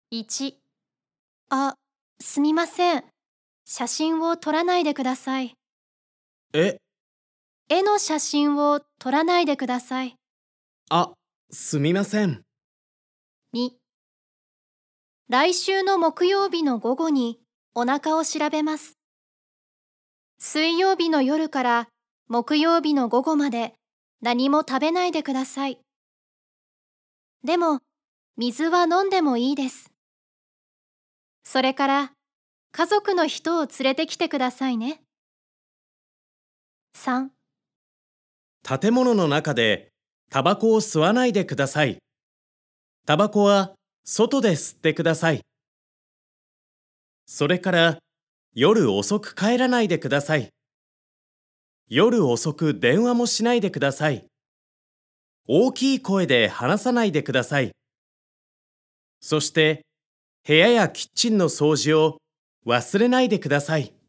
1、すみません。写真を撮らないでください。 え、 絵の写真を撮らないでください。 すみません。 2、来週の木曜日の午後にお腹を調べます。水曜日の夜から木曜日の午後まで何も食べないでください。でも、水は飲んでもいいです。それから、家族の人を連れてきてくださいね。3、 建物の中でタバコを吸わないでください。タバコは外で吸ってください。それから夜遅く帰らないでください。夜遅く電話もしないでください。大きい声で話さないでください。そして部屋やキッチンの掃除を忘れないでください。